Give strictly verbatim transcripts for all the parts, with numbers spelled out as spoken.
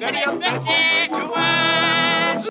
Studio fifty to us.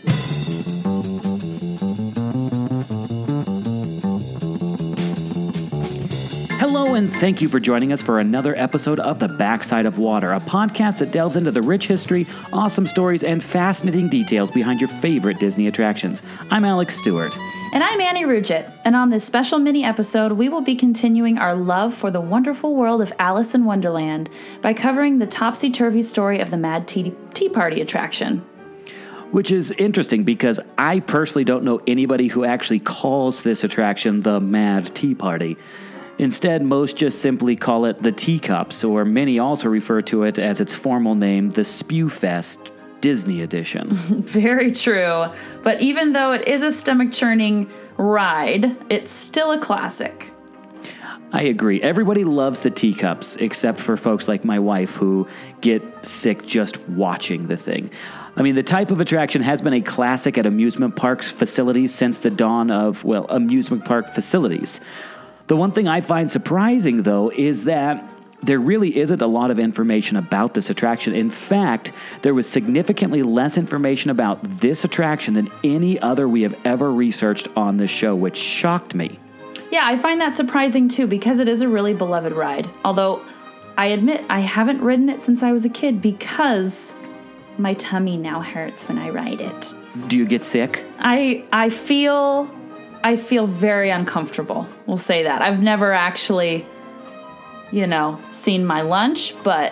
Hello, and thank you for joining us for another episode of The Backside of Water, a podcast that delves into the rich history, awesome stories, and fascinating details behind your favorite Disney attractions. I'm Alex Stewart. And I'm Annie Rugit, and on this special mini episode, we will be continuing our love for the wonderful world of Alice in Wonderland by covering the topsy-turvy story of the Mad Tea, Tea Party attraction. Which is interesting because I personally don't know anybody who actually calls this attraction the Mad Tea Party. Instead, most just simply call it the Teacups, or many also refer to it as its formal name, the Spew Fest Disney Edition. Very true. But even though it is a stomach-churning ride, it's still a classic. I agree. Everybody loves the Teacups, except for folks like my wife who get sick just watching the thing. I mean, the type of attraction has been a classic at amusement parks facilities since the dawn of, well, amusement park facilities. The one thing I find surprising, though, is that there really isn't a lot of information about this attraction. In fact, there was significantly less information about this attraction than any other we have ever researched on this show, which shocked me. Yeah, I find that surprising, too, because it is a really beloved ride. Although, I admit, I haven't ridden it since I was a kid because my tummy now hurts when I ride it. Do you get sick? I I feel... I feel very uncomfortable. We'll say that. I've never actually, you know, seen my lunch, but...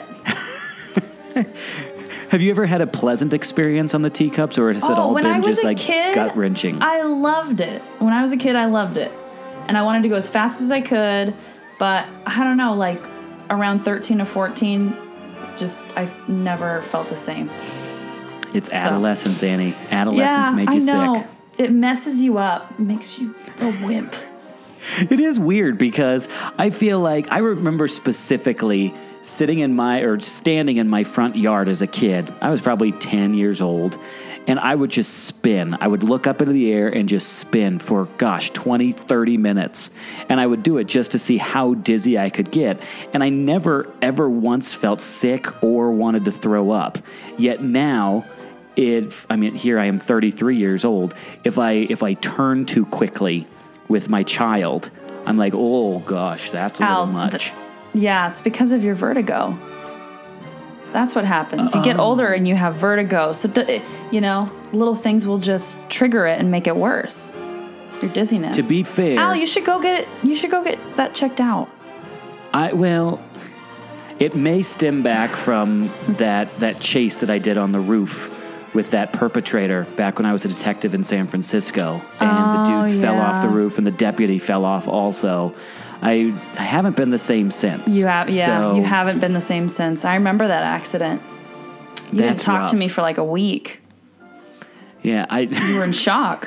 Have you ever had a pleasant experience on the Teacups, or has oh, it all when been I was just a like kid, gut-wrenching? I loved it. When I was a kid, I loved it. And I wanted to go as fast as I could, but I don't know, like around thirteen or fourteen, just I've never felt the same. It's so. Adolescence, Annie. Adolescence yeah, made you I know. sick. It messes you up, makes you a wimp. It is weird because I feel like I remember specifically sitting in my, or standing in my front yard as a kid. I was probably ten years old, and I would just spin. I would look up into the air and just spin for, gosh, twenty, thirty minutes. And I would do it just to see how dizzy I could get. And I never, ever once felt sick or wanted to throw up. Yet now... If I mean, here I am, thirty-three years old. If I if I turn too quickly with my child, I'm like, oh gosh, that's a Al, little much. Th- yeah, it's because of your vertigo. That's what happens. You get oh. older and you have vertigo, so d- you know, little things will just trigger it and make it worse. Your dizziness. To be fair, Al, you should go get it. You should go get that checked out. I well, it may stem back from that that chase that I did on the roof with that perpetrator back when I was a detective in San Francisco. And oh, the dude yeah. fell off the roof and the deputy fell off also. I, I haven't been the same since. You have, yeah, so you haven't been the same since. I remember that accident. You didn't talk rough. to me for like a week. Yeah, I... You were in shock.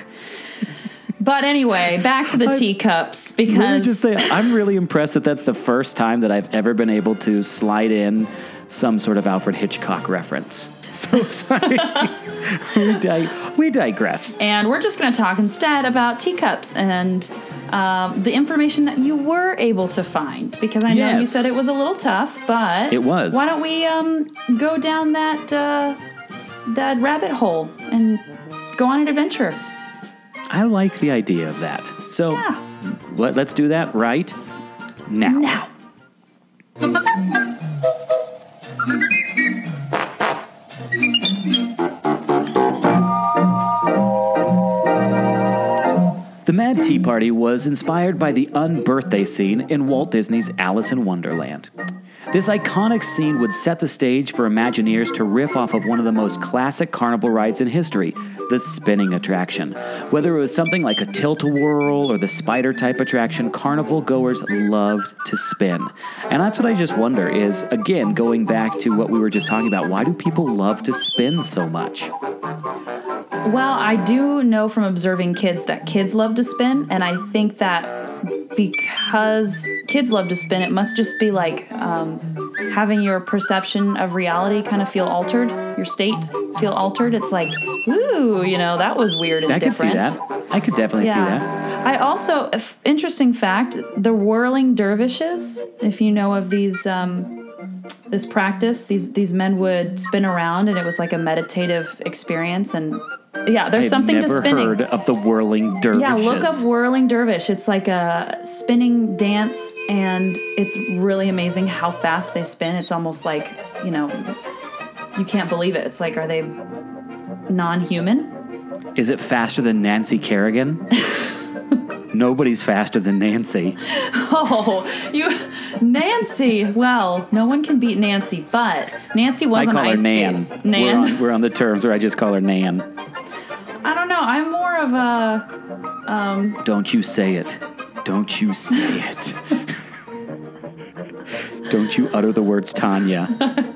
But anyway, back to the I, teacups, because... Let me just say, I'm really impressed that that's the first time that I've ever been able to slide in some sort of Alfred Hitchcock reference. So sorry. we, di- we digress. And we're just going to talk instead about teacups and um, the information that you were able to find. Because I know yes. you said it was a little tough, but... It was. Why don't we um, go down that, uh, that rabbit hole and go on an adventure? I like the idea of that. So yeah. let, let's do that right now. Now. The Mad Tea Party was inspired by the unbirthday scene in Walt Disney's Alice in Wonderland. This iconic scene would set the stage for Imagineers to riff off of one of the most classic carnival rides in history, the spinning attraction. Whether it was something like a tilt-a-whirl or the spider-type attraction, carnival goers loved to spin. And that's what I just wonder is, again, going back to what we were just talking about, why do people love to spin so much? Well, I do know from observing kids that kids love to spin, and I think that because kids love to spin, it must just be like um, having your perception of reality kind of feel altered, your state feel altered. It's like, ooh, you know, that was weird and I different. I could see that. I could definitely yeah. see that. I also, f- interesting fact, the whirling dervishes, if you know of these um, this practice. These these men would spin around, and it was like a meditative experience. And yeah, there's I've something to never spinning. heard of the whirling dervishes. Yeah, look up whirling dervish. It's like a spinning dance, and it's really amazing how fast they spin. It's almost like, you know, you can't believe it. It's like, are they non-human? Is it faster than Nancy Kerrigan? Nobody's faster than Nancy. Oh, you, Nancy. Well, no one can beat Nancy, but Nancy was I on call her ice Nan. skates. We're Nan. on, we're on the terms where I just call her Nan. I don't know. I'm more of a. Don't you say it. Don't you say it. Don't you utter the words Tanya.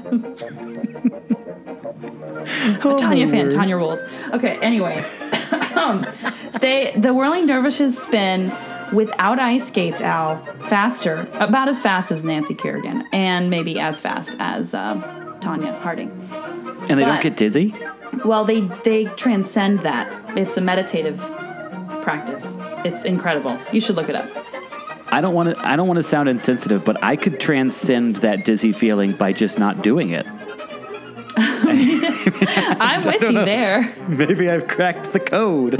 a Tanya fan. Lord. Tanya rules. Okay. Anyway, um, they the whirling dervishes spin without ice skates, Al, faster, about as fast as Nancy Kerrigan, and maybe as fast as uh, Tanya Harding. And they don't But- get dizzy? Well, they they transcend that. It's a meditative practice. It's incredible. You should look it up. I don't want to I don't want to sound insensitive, but I could transcend that dizzy feeling by just not doing it. I'm with you there. Maybe I've cracked the code.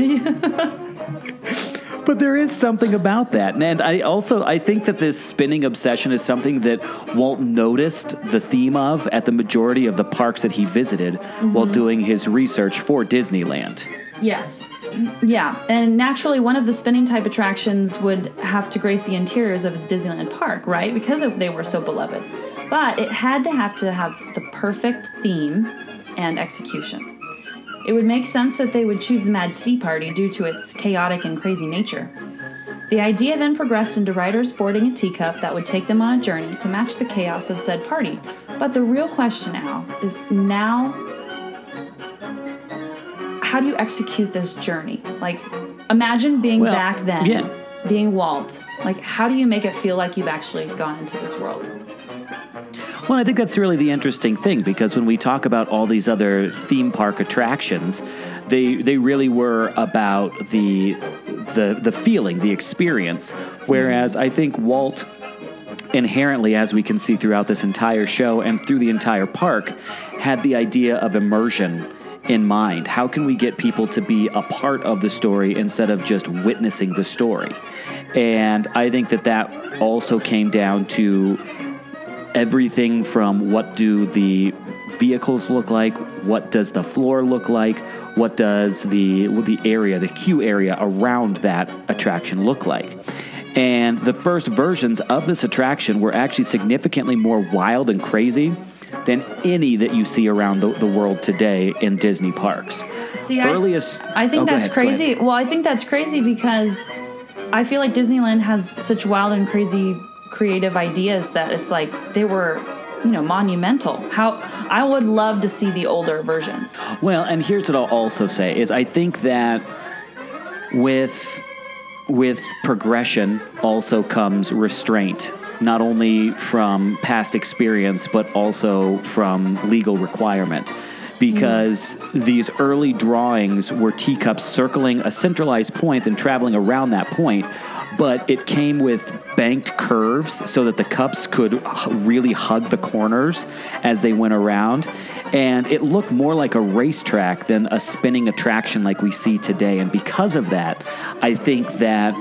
But there is something about that. And I also, I think that this spinning obsession is something that Walt noticed the theme of at the majority of the parks that he visited Mm-hmm. while doing his research for Disneyland. Yes. Yeah. And naturally, one of the spinning type attractions would have to grace the interiors of his Disneyland park, right? Because they were so beloved. But it had to have to have the perfect theme and execution. It would make sense that they would choose the Mad Tea Party due to its chaotic and crazy nature. The idea then progressed into riders boarding a teacup that would take them on a journey to match the chaos of said party. But the real question now is now, how do you execute this journey? Like, imagine being Well, back then, yeah. being Walt. Like, how do you make it feel like you've actually gone into this world? Well, I think that's really the interesting thing, because when we talk about all these other theme park attractions, they they really were about the the the feeling, the experience. Whereas I think Walt inherently, as we can see throughout this entire show and through the entire park, had the idea of immersion in mind. How can we get people to be a part of the story instead of just witnessing the story? And I think that that also came down to everything from what do the vehicles look like, what does the floor look like, what does the the area, the queue area around that attraction look like. And the first versions of this attraction were actually significantly more wild and crazy than any that you see around the, the world today in Disney parks. See, Earliest, I, I think oh, go that's ahead, go ahead. crazy. Well, I think that's crazy because I feel like Disneyland has such wild and crazy creative ideas that it's like they were, you know, monumental. How I would love to see the older versions. Well, and here's what I'll also say is I think that with with progression also comes restraint, not only from past experience but also from legal requirement. Because mm. these early drawings were teacups circling a centralized point and traveling around that point, but it came with banked curves so that the cups could really hug the corners as they went around. And it looked more like a racetrack than a spinning attraction like we see today. And because of that, I think that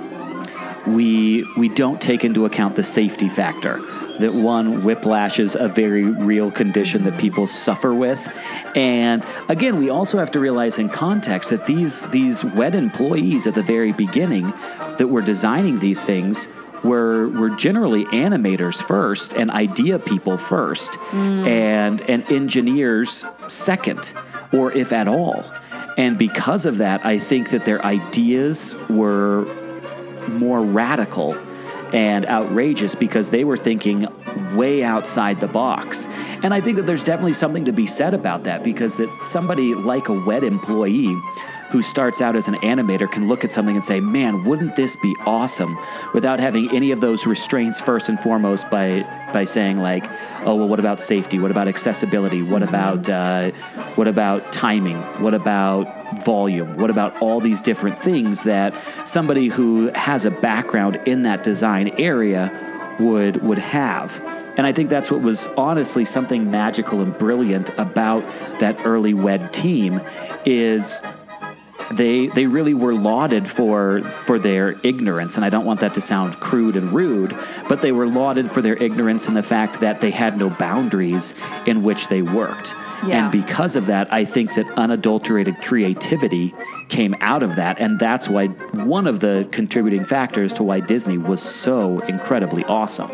we we don't take into account the safety factor. That one, whiplash is a very real condition that people suffer with. And again, we also have to realize in context that these these W E D employees at the very beginning that were designing these things were were generally animators first and idea people first mm. and and engineers second, or if at all. And because of that, I think that their ideas were more radical and outrageous because they were thinking way outside the box. And I think that there's definitely something to be said about that, because that somebody like a W E D employee who starts out as an animator can look at something and say, man, wouldn't this be awesome, without having any of those restraints first and foremost by by saying like, oh, well, what about safety? What about accessibility? What about uh, what about timing? What about volume? What about all these different things that somebody who has a background in that design area would would have? And I think that's what was honestly something magical and brilliant about that early W E D team is they they really were lauded for for their ignorance. And I don't want that to sound crude and rude, but they were lauded for their ignorance and the fact that they had no boundaries in which they worked. Yeah. And because of that, I think that unadulterated creativity came out of that. And that's why one of the contributing factors to why Disney was so incredibly awesome.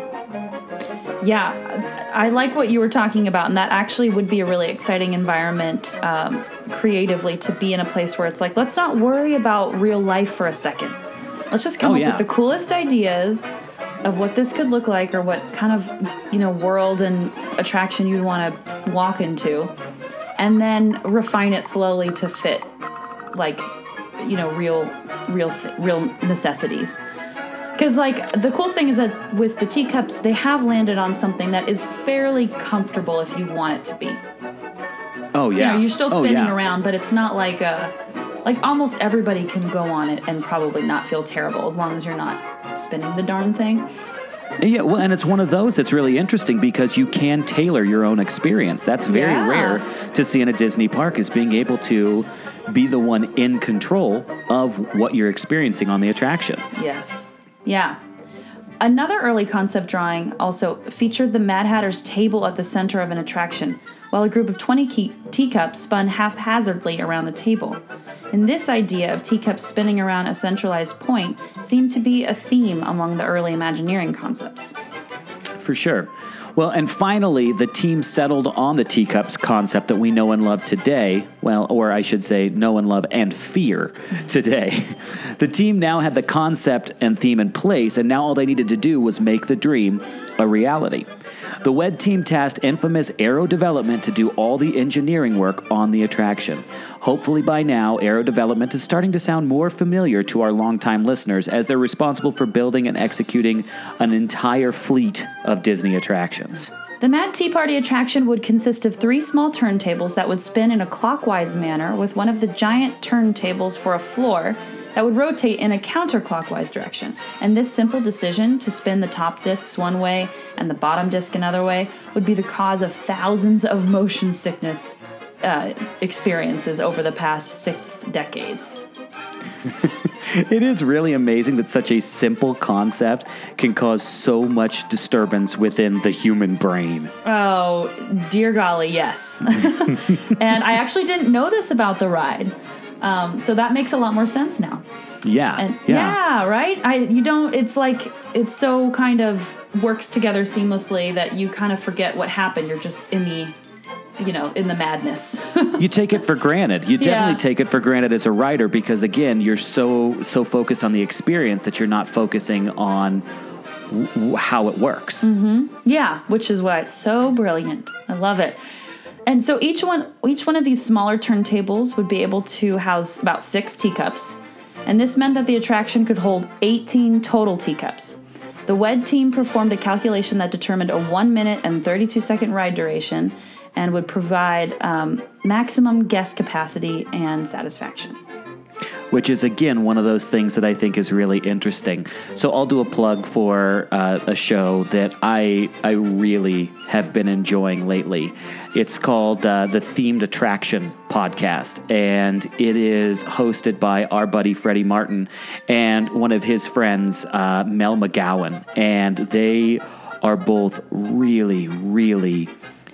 Yeah, I like what you were talking about, and that actually would be a really exciting environment um, creatively to be in a place where it's like, let's not worry about real life for a second. Let's just come Oh, up yeah. with the coolest ideas of what this could look like or what kind of, you know, world and attraction you'd want to walk into, and then refine it slowly to fit, like, you know, real, real, th- real necessities. Because, like, the cool thing is that with the teacups, they have landed on something that is fairly comfortable if you want it to be. Oh, yeah. You know, you're still Oh, spinning yeah. around, but it's not like a... Like, almost everybody can go on it and probably not feel terrible as long as you're not spinning the darn thing. Yeah, well, and it's one of those that's really interesting because you can tailor your own experience. That's very Yeah. rare to see in a Disney park, is being able to be the one in control of what you're experiencing on the attraction. Yes. Yeah. Another early concept drawing also featured the Mad Hatter's table at the center of an attraction, while a group of twenty key- teacups spun haphazardly around the table. And this idea of teacups spinning around a centralized point seemed to be a theme among the early Imagineering concepts. For sure. Well, and finally, the team settled on the teacups concept that we know and love today. Well, or I should say, know and love and fear today. The team now had the concept and theme in place, and now all they needed to do was make the dream a reality. The W E D team tasked Infamous Aero Development to do all the engineering work on the attraction. Hopefully by now, Aero Development is starting to sound more familiar to our longtime listeners, as they're responsible for building and executing an entire fleet of Disney attractions. The Mad Tea Party attraction would consist of three small turntables that would spin in a clockwise manner, with one of the giant turntables for a floor that would rotate in a counterclockwise direction. And this simple decision to spin the top discs one way and the bottom disc another way would be the cause of thousands of motion sickness uh, experiences over the past six decades. It is really amazing that such a simple concept can cause so much disturbance within the human brain. Oh, dear golly, yes. And I actually didn't know this about the ride. Um, so that makes a lot more sense now. Yeah, And yeah. yeah, right? I you don't it's like it's so kind of works together seamlessly that you kind of forget what happened. You're just in the you know, in the madness. You take it for granted. You definitely Yeah. take it for granted as a writer because, again, you're so so focused on the experience that you're not focusing on w- w- how it works. Yeah, which is why it's so brilliant. I love it. And so each one each one of these smaller turntables would be able to house about six teacups. And this meant that the attraction could hold eighteen total teacups. The W E D team performed a calculation that determined a one minute and thirty-two second ride duration and would provide um, maximum guest capacity and satisfaction. Which is, again, one of those things that I think is really interesting. So I'll do a plug for uh, a show that I I really have been enjoying lately. It's called uh, the Themed Attraction Podcast, and it is hosted by our buddy Freddie Martin and one of his friends, uh, Mel McGowan. And they are both really, really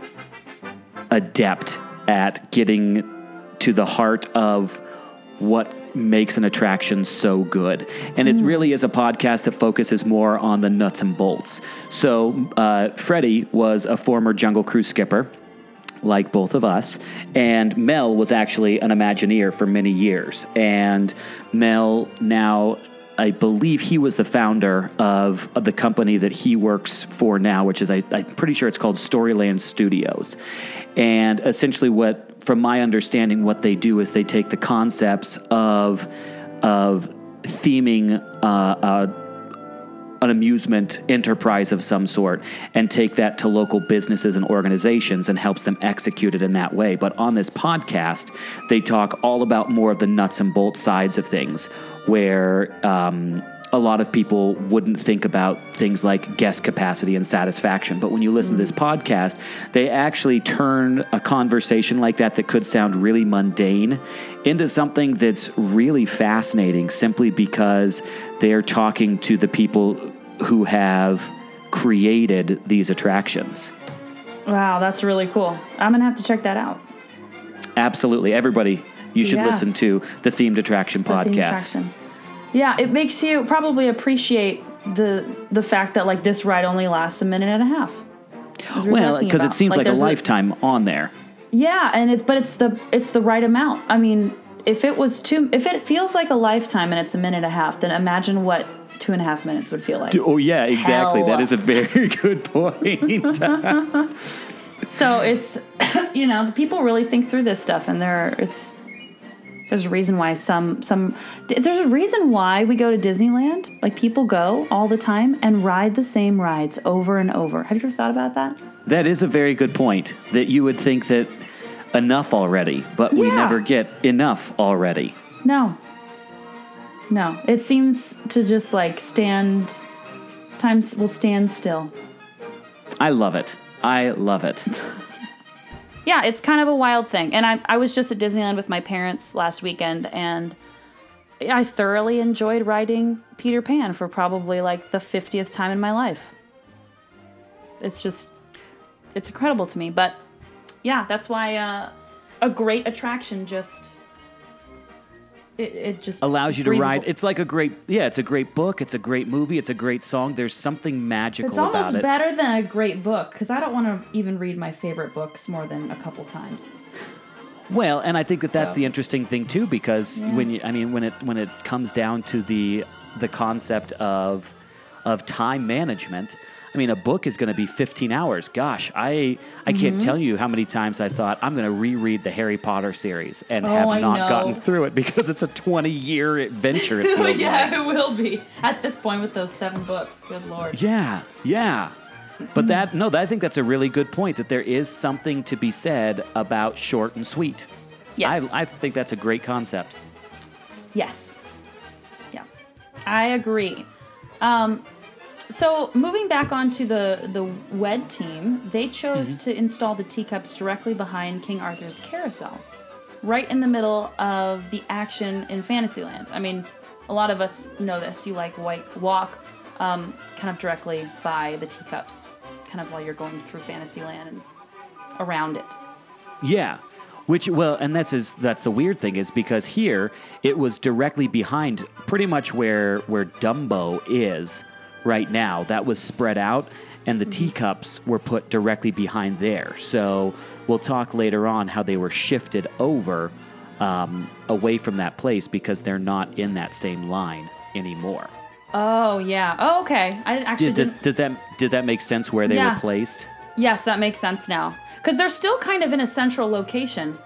adept at getting to the heart of what makes an attraction so good. And it really is a podcast that focuses more on the nuts and bolts. So uh, Freddie was a former Jungle Cruise skipper, like both of us, and Mel was actually an Imagineer for many years. And Mel now, I believe he was the founder of, of the company that he works for now, which is, I, I'm pretty sure it's called Storyland Studios. And essentially what, from my understanding, what they do is they take the concepts of, of theming uh, uh, an amusement enterprise of some sort and take that to local businesses and organizations and helps them execute it in that way. But on this podcast, they talk all about more of the nuts and bolts sides of things, where um, a lot of people wouldn't think about things like guest capacity and satisfaction. But when you listen mm. to this podcast, they actually turn a conversation like that that could sound really mundane into something that's really fascinating simply because they're talking to the people who have created these attractions. Wow, that's really cool. I'm going to have to check that out. Absolutely. Everybody, you should yeah. listen to the Themed Attraction the podcast. Themed Attraction. Yeah, it makes you probably appreciate the the fact that like this ride only lasts a minute and a half. Well, because it seems like, like a lifetime a, on there. Yeah, and it's but it's the it's the right amount. I mean, if it was two, if it feels like a lifetime and it's a minute and a half, then imagine what two and a half minutes would feel like. Oh yeah, exactly. Hell. That is a very good point. So it's, you know, the people really think through this stuff, and there it's. There's a reason why some some there's a reason why we go to Disneyland. Like people go all the time and ride the same rides over and over. Have you ever thought about that? That is a very good point. That you would think that enough already, but we yeah. never get enough already. No. No. It seems to just like stand time will stand still. I love it. I love it. Yeah, it's kind of a wild thing. And I I was just at Disneyland with my parents last weekend, and I thoroughly enjoyed riding Peter Pan for probably like the fiftieth time in my life. It's just, it's incredible to me. But yeah, that's why uh, a great attraction just, it, it just allows you to breathes. ride. It's like a great, yeah, it's a great book. It's a great movie. It's a great song. There's something magical about it. It's almost better than a great book, because I don't want to even read my favorite books more than a couple times. Well, and I think that that's So. the interesting thing too, because Yeah. when you, I mean, when it when it comes down to the the concept of of time management, I mean, a book is going to be fifteen hours. Gosh, I I can't Mm-hmm. tell you how many times I thought I'm going to reread the Harry Potter series and Oh, have I not know. gotten through it because it's a twenty year adventure. It feels yeah, like. it will be at this point with those seven books. Good Lord. Yeah, yeah. But that, no, I think that's a really good point, that there is something to be said about short and sweet. Yes. I, I think that's a great concept. Yes. Yeah. I agree. Um, so moving back onto the, the W E D team, they chose Mm-hmm. to install the teacups directly behind King Arthur's carousel, right in the middle of the action in Fantasyland. I mean, a lot of us know this. You like white walk um, kind of directly by the teacups, kind of while you're going through Fantasyland and around it. Yeah. Which, well, and that's is that's the weird thing, is because here it was directly behind pretty much where where Dumbo is right now. That was spread out, and the Mm-hmm. teacups were put directly behind there. So we'll talk later on how they were shifted over um, away from that place because they're not in that same line anymore. Oh, yeah. Oh, okay. I didn't actually Yeah, does, didn't- does that does that make sense where they Yeah. were placed? Yes, that makes sense now. Because they're still kind of in a central location.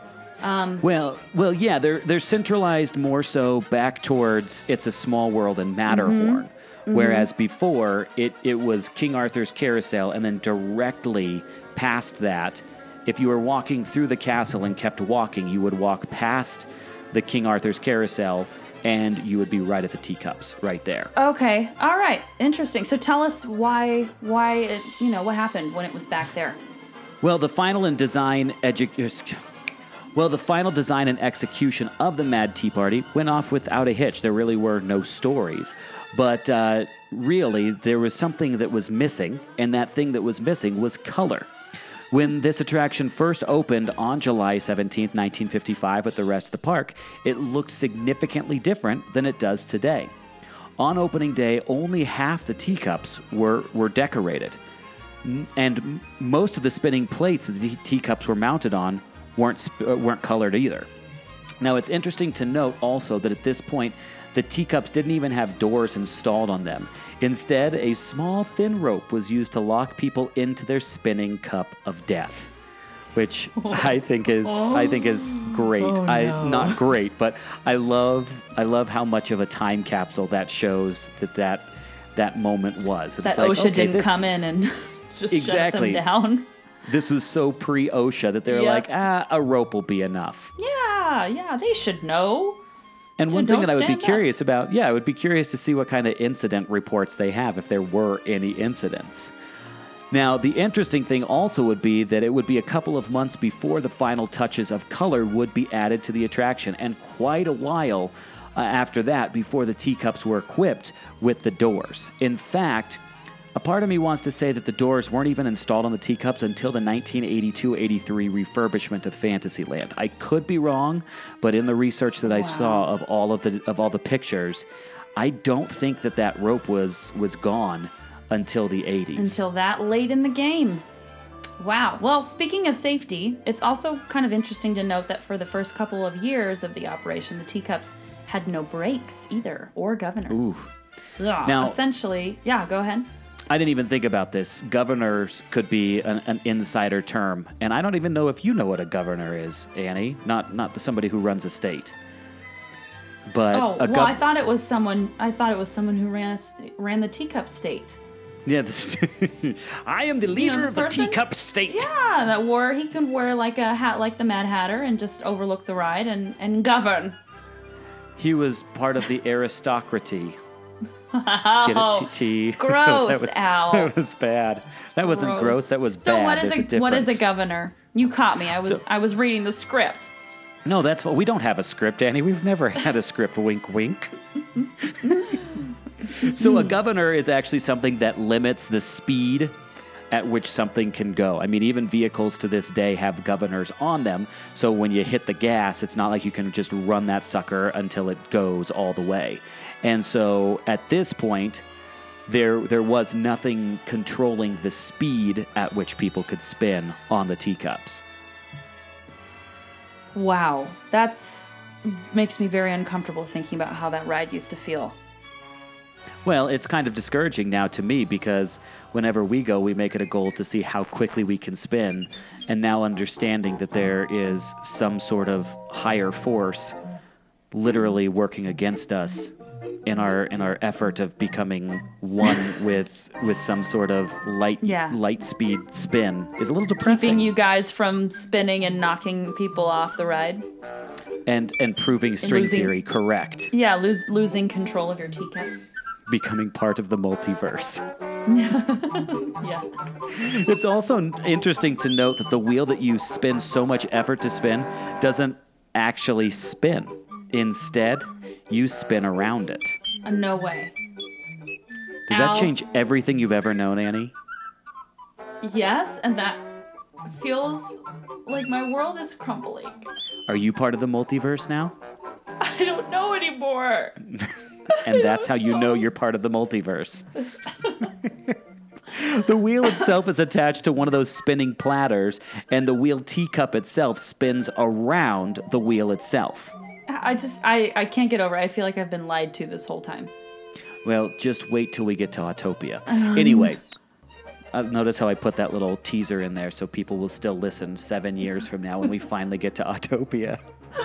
Well, well, yeah, they're they're centralized more so back towards It's a Small World and Matterhorn, Mm-hmm. whereas before it it was King Arthur's Carousel, and then directly past that, if you were walking through the castle and kept walking, you would walk past the King Arthur's Carousel, and you would be right at the teacups, right there. Okay. All right. Interesting. So tell us why, why it, you know, what happened when it was back there. Well, the final and design edu- Well, the final design and execution of the Mad Tea Party went off without a hitch. There really were no stories. But uh, really, there was something that was missing, and that thing that was missing was color. When this attraction first opened on July seventeenth, nineteen fifty-five at the rest of the park, it looked significantly different than it does today. On opening day, only half the teacups were, were decorated. And m- most of the spinning plates that the teacups were mounted on weren't sp- uh, weren't colored either. Now, it's interesting to note also that at this point, the teacups didn't even have doors installed on them. Instead, a small, thin rope was used to lock people into their spinning cup of death, which I think is I think is great. Oh, I no. not great, but I love I love how much of a time capsule that shows that that, that moment was. It's That like, OSHA okay, didn't this- come in and just Exactly. shut them down. This was so pre-OSHA that they're Yep. like, ah, a rope will be enough. Yeah, yeah, they should know. And one Yeah, thing don't that I would be stand up. curious about, yeah, I would be curious to see what kind of incident reports they have if there were any incidents. Now, the interesting thing also would be that it would be a couple of months before the final touches of color would be added to the attraction, and quite a while uh, after that before the teacups were equipped with the doors. In fact, a part of me wants to say that the doors weren't even installed on the teacups until the nineteen eighty-two eighty-three refurbishment of Fantasyland. I could be wrong, but in the research that I Wow. saw of all of the of all the pictures, I don't think that that rope was was gone until the eighties. Until that late in the game. Wow. Well, speaking of safety, it's also kind of interesting to note that for the first couple of years of the operation, the teacups had no brakes either, or governors. Ooh. Ugh, Now- essentially, yeah, go ahead. I didn't even think about this. Governors could be an, an insider term, and I don't even know if you know what a governor is, Annie. Not not somebody who runs a state. But Oh, a well, gov- I thought it was someone. I thought it was someone who ran a, st- ran the teacup state. yeah, this, I am the leader the of the person? teacup state. Yeah, that wore he could wear like a hat like the Mad Hatter and just overlook the ride and and govern. He was part of the aristocracy. Get it, T T? Gross, that was, Al. That was bad. That wasn't gross. That was so bad. what is There's a, what is a difference. governor? You caught me. I was So- I was reading the script. No, that's what we don't have a script, Annie. We've never had a script. Wink, wink. So a governor is actually something that limits the speed at which something can go. I mean, even vehicles to this day have governors on them. So when you hit the gas, it's not like you can just run that sucker until it goes all the way. And so at this point, there there was nothing controlling the speed at which people could spin on the teacups. Wow, that's makes me very uncomfortable thinking about how that ride used to feel. Well, it's kind of discouraging now to me because whenever we go, we make it a goal to see how quickly we can spin. And now understanding that there is some sort of higher force literally working against us in our in our effort of becoming one with with some sort of light Yeah. light speed spin is a little depressing. Keeping you guys from spinning and knocking people off the ride. and and proving string losing- theory correct, Yeah, lose, losing control of your teacup. becoming part of the multiverse. Yeah. It's also n- interesting to note that the wheel that you spend so much effort to spin doesn't actually spin. Instead, you spin around it. Uh, no way. Does Ow. that change everything you've ever known, Annie? Yes, and that feels like my world is crumbling. Are you part of the multiverse now? I don't know anymore. And that's how you know you're part of the multiverse. The wheel itself is attached to one of those spinning platters, and the wheel teacup itself spins around the wheel itself. I just, I, I can't get over it. I feel like I've been lied to this whole time. Well, just wait till we get to Autopia. Anyway, uh, notice how I put that little teaser in there so people will still listen seven years from now when we finally get to Autopia.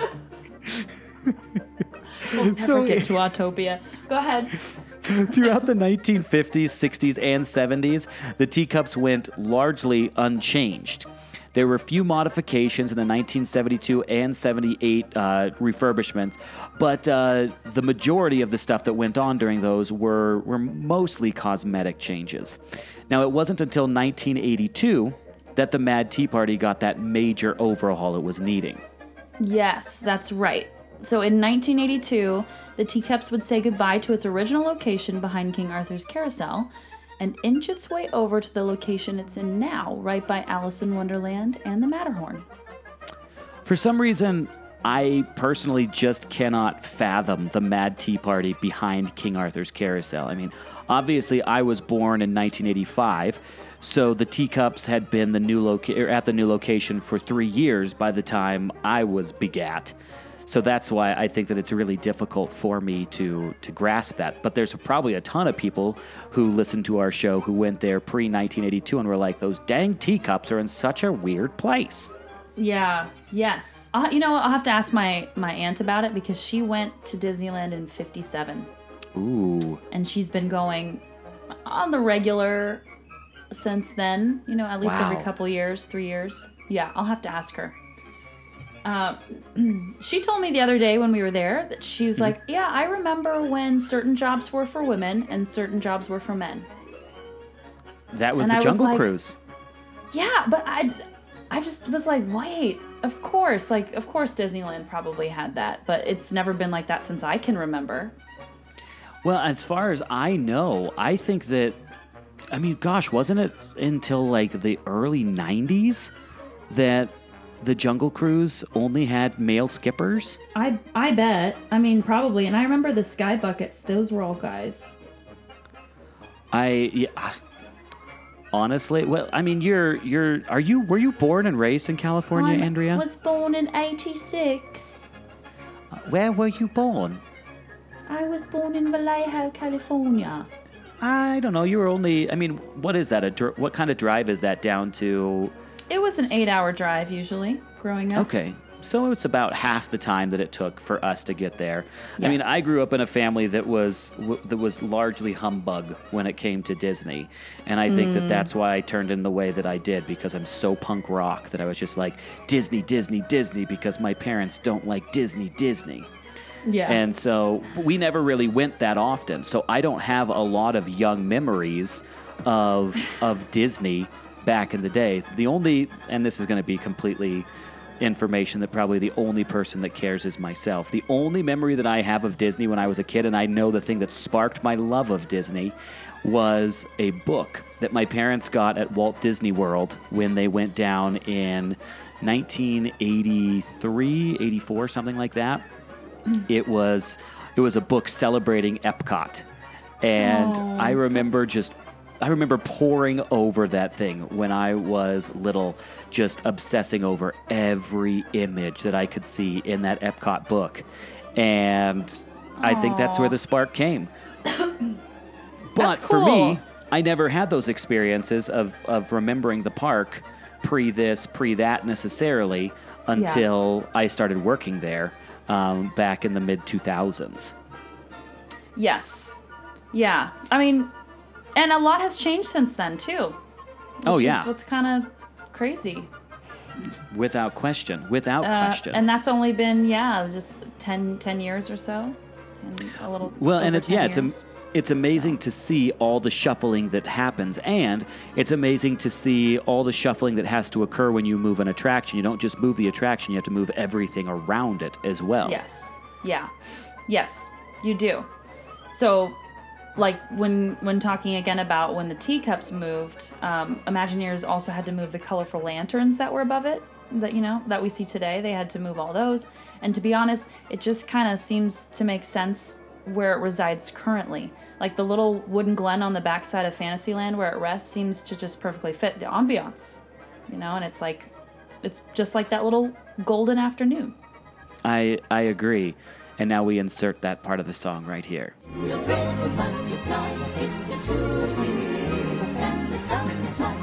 We'll never So- get to Autopia. Go ahead. Throughout the nineteen fifties, sixties, and seventies, the teacups went largely unchanged. There were a few modifications in the nineteen seventy-two and seventy-eight uh, refurbishments, but uh, the majority of the stuff that went on during those were, were mostly cosmetic changes. Now, it wasn't until nineteen eighty-two that the Mad Tea Party got that major overhaul it was needing. Yes, that's right. So in nineteen eighty-two, the teacups would say goodbye to its original location behind King Arthur's Carousel and inch its way over to the location it's in now, right by Alice in Wonderland and the Matterhorn. For some reason, I personally just cannot fathom the Mad Tea Party behind King Arthur's Carousel. I mean, obviously, I was born in nineteen eighty-five, so the teacups had been the new loca- or at the new location for three years by the time I was begat. So that's why I think that it's really difficult for me to to grasp that. But there's probably a ton of people who listen to our show who went there pre nineteen eighty-two and were like, those dang teacups are in such a weird place. Yeah, yes. I'll, you know what? I'll have to ask my, my aunt about it because she went to Disneyland in fifty-seven. Ooh. And she's been going on the regular since then, you know, at least Wow. every couple years, three years. Yeah, I'll have to ask her. Uh, she told me the other day when we were there that she was like, yeah, I remember when certain jobs were for women and certain jobs were for men. That was And the I was Jungle like- Cruise. Yeah, but I, I just was like, wait, of course. Like, of course Disneyland probably had that, but it's never been like that since I can remember. Well, as far as I know, I think that, I mean, gosh, wasn't it until like the early nineties that the Jungle Cruise only had male skippers? I I bet. I mean, probably. And I remember the sky buckets. Those were all guys. I, yeah, honestly, well, I mean, you're, you're, are you, were you born and raised in California, Andrea? I was born in eighty-six. Where were you born? I was born in Vallejo, California. I don't know. You were only, I mean, what is that? A, dr- what kind of drive is that down to? It was an eight-hour drive usually, growing up. Okay. So it's about half the time that it took for us to get there. I mean, Yes. I grew up in a family that was w- that was largely humbug when it came to Disney, and I think that that's why I turned in the way that I did, because I'm so punk rock that I was just like Disney, Disney, Disney, because my parents don't like Disney, Disney. Yeah. And so we never really went that often. So I don't have a lot of young memories of of Disney back in the day. The only, and this is going to be completely information that probably the only person that cares is myself. The only memory that I have of Disney when I was a kid, and I know the thing that sparked my love of Disney, was a book that my parents got at Walt Disney World when they went down in nineteen eighty-three, eighty-four, something like that. It was it was a book celebrating Epcot, and Oh, I remember just I remember poring over that thing when I was little, just obsessing over every image that I could see in that Epcot book, and I think that's where the spark came. But That's for me, cool. I never had those experiences of of remembering the park pre this, pre that necessarily until I started working there. Um, back in the mid two thousands. Yes. Yeah. I mean, and a lot has changed since then too. Oh, which yeah. is what's kind of crazy. Without question. Without Uh, question. and that's only been yeah, just ten, ten years or so. ten, a little. well, and over it, yeah, ten it's am- years. it's amazing to see all the shuffling that happens, and it's amazing to see all the shuffling that has to occur when you move an attraction. You don't just move the attraction; you have to move everything around it as well. Yes. Yeah. Yes, you do. So, like when when talking again about when the teacups moved, um, Imagineers also had to move the colorful lanterns that were above it. That you know that we see today. They had to move all those. And to be honest, it just kind of seems to make sense where it resides currently. Like the little wooden glen on the backside of Fantasyland where it rests seems to just perfectly fit the ambiance, you know. And it's like, it's just like that little golden afternoon. I I agree. And now we insert that part of the song right here. The pretty butterflies kiss the tulips, and the sun is like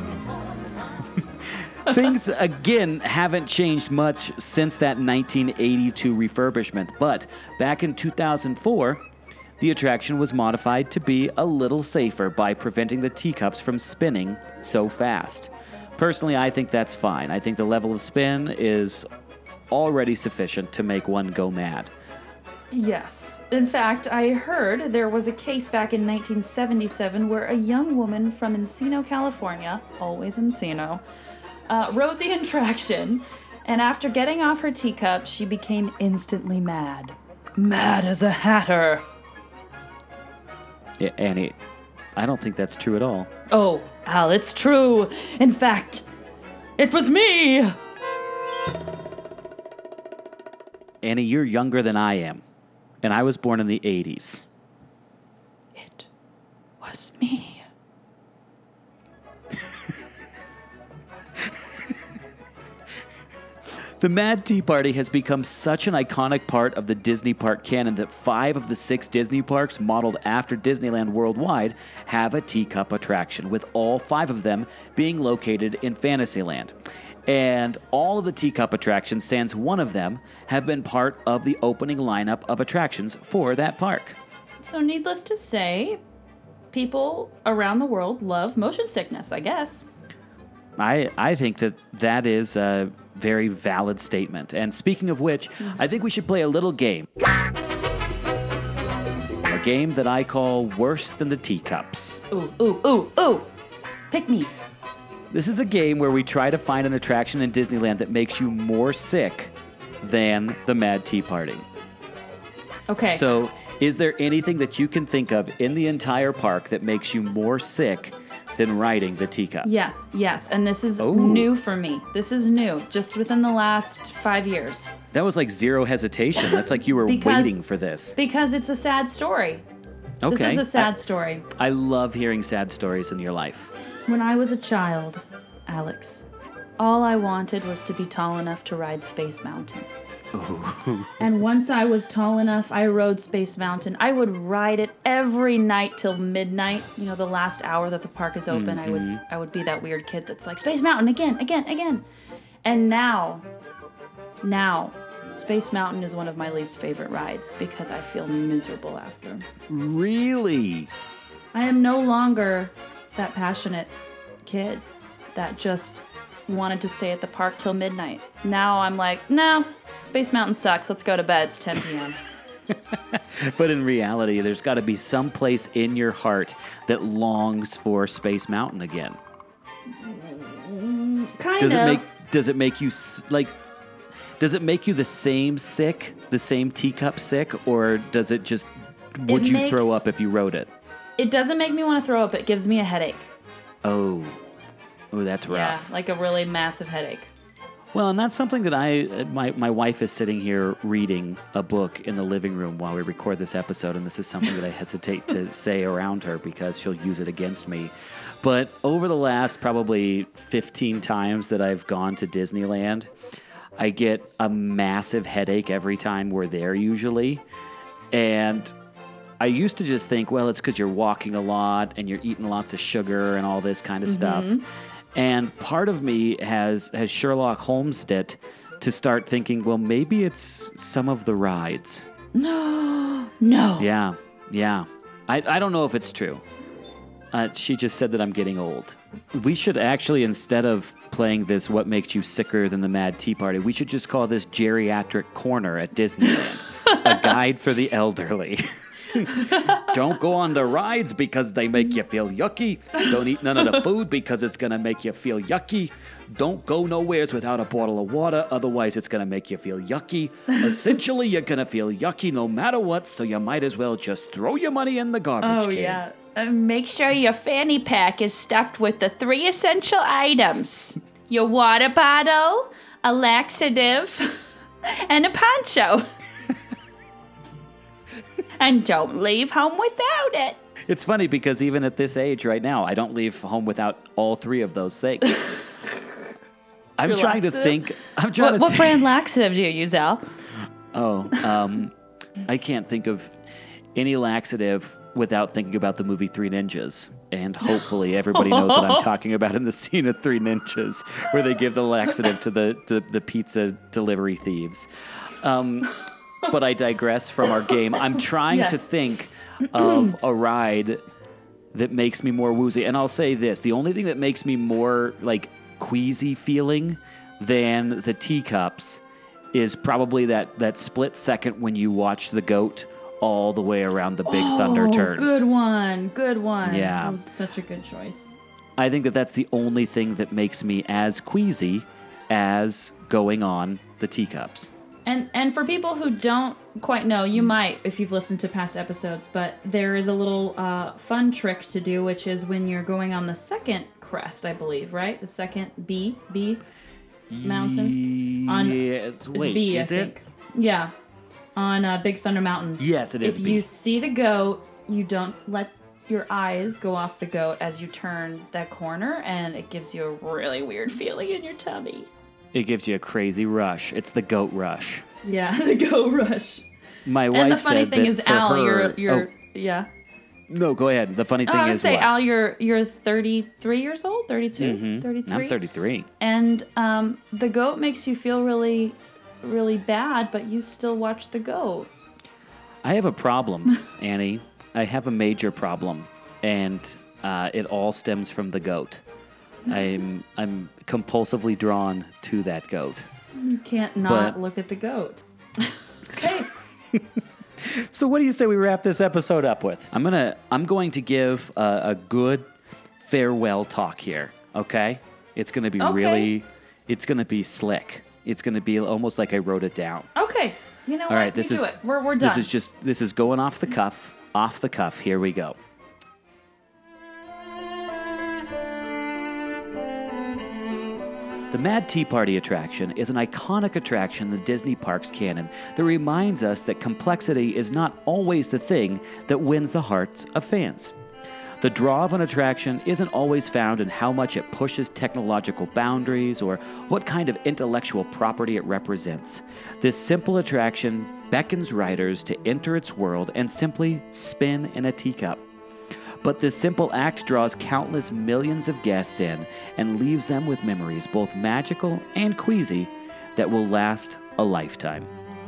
a toy. Things, again, haven't changed much since that nineteen eighty-two refurbishment, but back in two thousand four, the attraction was modified to be a little safer by preventing the teacups from spinning so fast. Personally, I think that's fine. I think the level of spin is already sufficient to make one go mad. Yes. In fact, I heard there was a case back in nineteen seventy-seven where a young woman from Encino, California, always Encino, uh, rode the attraction, and after getting off her teacup, she became instantly mad. Mad as a hatter. Yeah, Annie, I don't think that's true at all. Oh, Al, it's true. In fact, it was me. Annie, you're younger than I am, and I was born in the eighties. It was me. The Mad Tea Party has become such an iconic part of the Disney park canon that five of the six Disney parks modeled after Disneyland worldwide have a teacup attraction, with all five of them being located in Fantasyland. And all of the teacup attractions, sans one of them, have been part of the opening lineup of attractions for that park. So, needless to say, people around the world love motion sickness, I guess. I, I think that that is a very valid statement. And speaking of which, I think we should play a little game. A game that I call Worse Than the Teacups. Ooh, ooh, ooh, ooh. Pick me. This is a game where we try to find an attraction in Disneyland that makes you more sick than the Mad Tea Party. Okay. So, is there anything that you can think of in the entire park that makes you more sick than riding the teacups? Yes, yes. And this is Oh. new for me. This is new, just within the last five years. That was like zero hesitation. That's like you were Because- waiting for this. Because it's a sad story. Okay. This is a sad I, story. I love hearing sad stories in your life. When I was a child, Alex, all I wanted was to be tall enough to ride Space Mountain. And once I was tall enough, I rode Space Mountain. I would ride it every night till midnight. You know, the last hour that the park is open, I would I would be that weird kid that's like, Space Mountain again, again, again. And now, now, Space Mountain is one of my least favorite rides because I feel miserable after. Really? I am no longer that passionate kid that just wanted to stay at the park till midnight. Now I'm like, no, Space Mountain sucks. Let's go to bed. It's ten p.m. But in reality, there's got to be some place in your heart that longs for Space Mountain again. Kind Does of. it make Does it make you s- like? Does it make you the same sick, the same teacup sick, or does it just? Would It you throw makes- up if you rode it? It doesn't make me want to throw up. It gives me a headache. Oh, oh, that's rough. Yeah, like a really massive headache. Well, and that's something that I, my, my wife is sitting here reading a book in the living room while we record this episode, and this is something that I hesitate to say around her because she'll use it against me. But over the last probably fifteen times that I've gone to Disneyland, I get a massive headache every time we're there usually. And I used to just think, well, it's because you're walking a lot and you're eating lots of sugar and all this kind of stuff. And part of me has has Sherlock Holmes'd it to start thinking, well, maybe it's some of the rides. No. Yeah, yeah. I, I don't know if it's true. Uh, she just said that I'm getting old. We should actually, instead of playing this What Makes You Sicker Than the Mad Tea Party, we should just call this Geriatric Corner at Disneyland. A guide for the elderly. Don't go on the rides because they make you feel yucky. Don't eat none of the food because it's going to make you feel yucky. Don't go nowheres without a bottle of water, otherwise it's going to make you feel yucky. Essentially, you're going to feel yucky no matter what, so you might as well just throw your money in the garbage Oh, can. yeah. Uh, make sure your fanny pack is stuffed with the three essential items. Your water bottle, a laxative, and a poncho. And don't leave home without it. It's funny because even at this age right now, I don't leave home without all three of those things. I'm Your trying to laxative? think. I'm trying What, to what think. brand laxative do you use, Al? Oh, um, I can't think of any laxative without thinking about the movie Three Ninjas. And hopefully everybody knows what I'm talking about in the scene of Three Ninjas, where they give the laxative to the to the pizza delivery thieves. Um, but I digress from our game. I'm trying to Yes. think of a ride that makes me more woozy. And I'll say this, the only thing that makes me more like queasy feeling than the teacups is probably that, that split second when you watch the goat all the way around the Big Thunder Oh, turn. good one. Good one. Yeah. That was such a good choice. I think that that's the only thing that makes me as queasy as going on the teacups. And and for people who don't quite know, you might if you've listened to past episodes, but there is a little uh, fun trick to do, which is when you're going on the second crest, I believe, right? The second B B mountain. On- Yeah, It's wait, B, is I it? think. Yeah, on uh, Big Thunder Mountain. Yes, it is If B. you see the goat, you don't let your eyes go off the goat as you turn that corner, and it gives you a really weird feeling in your tummy. It gives you a crazy rush. It's the goat rush. Yeah, the goat rush. My wife And the funny said thing that is, for Al, her, you're you're oh, yeah. no, go ahead. The funny Oh, thing I would is say, what? Al, you're you're thirty-three years old, thirty-two, thirty-three. I'm thirty-three. And um, the goat makes you feel really, really bad, but you still watch the goat. I have a problem, Annie. I have a major problem, and uh, it all stems from the goat. I'm I'm compulsively drawn to that goat. You can't not But- look at the goat. Okay. So what do you say we wrap this episode up with? I'm gonna I'm going to give a, a good farewell talk here. Okay, it's gonna be Okay. really, it's gonna be slick. It's gonna be almost like I wrote it down. Okay. You know All what? right, this you is do it. We're, we're done. This is just this is going off the cuff, off the cuff. Here we go. The Mad Tea Party attraction is an iconic attraction in the Disney Parks canon that reminds us that complexity is not always the thing that wins the hearts of fans. The draw of an attraction isn't always found in how much it pushes technological boundaries or what kind of intellectual property it represents. This simple attraction beckons riders to enter its world and simply spin in a teacup. But this simple act draws countless millions of guests in and leaves them with memories both magical and queasy that will last a lifetime.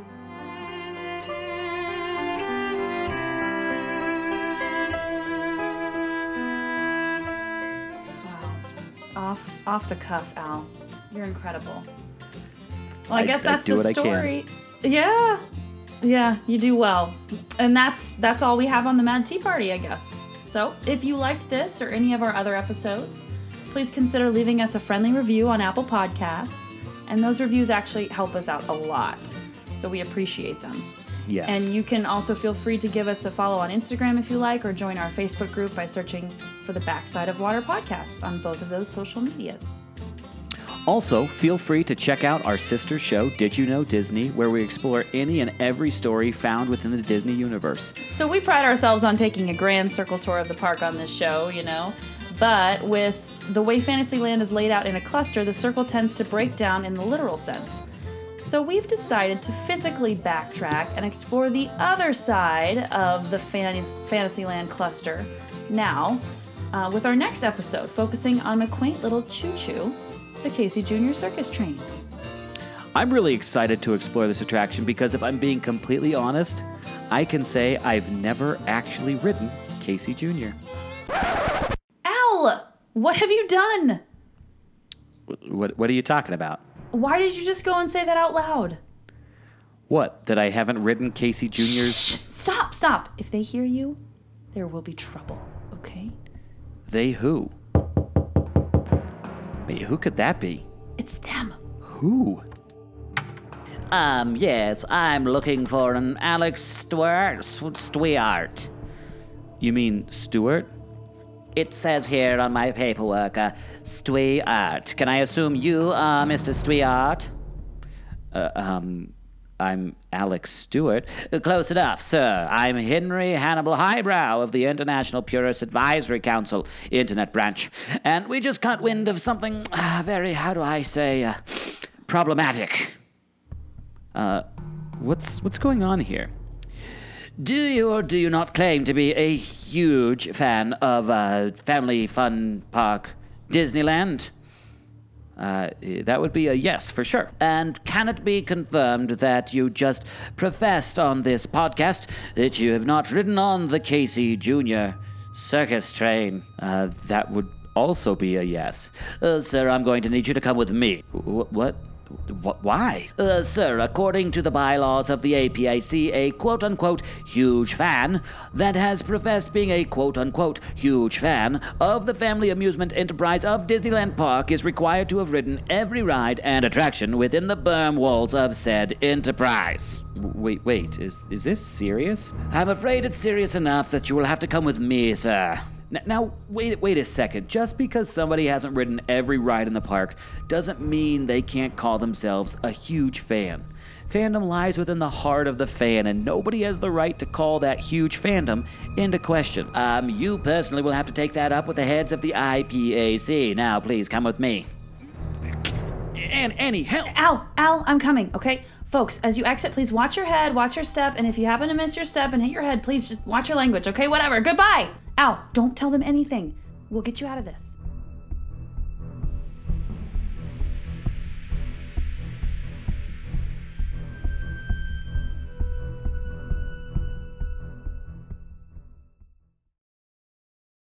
off off the cuff, Al. You're incredible. Well, I, I- guess I that's do the what I can. story. Yeah. Yeah, you do well. And that's that's all we have on the Mad Tea Party, I guess. So, if you liked this or any of our other episodes, please consider leaving us a friendly review on Apple Podcasts. And those reviews actually help us out a lot. So we appreciate them. Yes. And you can also feel free to give us a follow on Instagram if you like, or join our Facebook group by searching for the Backside of Water podcast on both of those social medias. Also, feel free to check out our sister show, Did You Know Disney, where we explore any and every story found within the Disney universe. So we pride ourselves on taking a grand circle tour of the park on this show, you know, but with the way Fantasyland is laid out in a cluster, the circle tends to break down in the literal sense. So we've decided to physically backtrack and explore the other side of the Fantas- Fantasyland cluster now, uh, with our next episode focusing on the quaint little choo-choo, the Casey Junior Circus Train. I'm really excited to explore this attraction because if I'm being completely honest, I can say I've never actually ridden Casey Junior Al! What have you done? What, what are you talking about? Why did you just go and say that out loud? What, that I haven't ridden Casey Junior's? Stop, stop. If they hear you, there will be trouble, okay? They who? Wait, who could that be? It's them. Who? Um, yes, I'm looking for an Alex Stewart. Stewart. You mean Stewart? It says here on my paperwork, uh, Stewart. Can I assume you are Mister Stewart? Uh, um, I'm Alex Stewart. Uh, close enough, sir. I'm Henry Hannibal Highbrow of the International Purist Advisory Council Internet Branch. And we just caught wind of something uh, very, how do I say, uh, problematic. Uh, what's, what's going on here? Do you or do you not claim to be a huge fan of uh, Family Fun Park Disneyland? Uh, that would be a yes, for sure. And can it be confirmed that you just professed on this podcast that you have not ridden on the Casey Junior Circus Train? Uh, that would also be a yes. Uh, sir, I'm going to need you to come with me. Wh- what? Wh- Why? Uh, sir, according to the bylaws of the A P I C, a quote-unquote huge fan that has professed being a quote-unquote huge fan of the family amusement enterprise of Disneyland Park is required to have ridden every ride and attraction within the berm walls of said enterprise. W- Wait, wait, is, is this serious? I'm afraid it's serious enough that you will have to come with me, sir. N- Now, wait wait a second. Just because somebody hasn't ridden every ride in the park doesn't mean they can't call themselves a huge fan. Fandom lies within the heart of the fan, and nobody has the right to call that huge fandom into question. Um, you personally will have to take that up with the heads of the I P A C. Now, please, come with me. And Annie, help! Al, Al, I'm coming, okay? Folks, as you exit, please watch your head, watch your step, and if you happen to miss your step and hit your head, please just watch your language, okay? Whatever. Goodbye! Al, don't tell them anything. We'll get you out of this.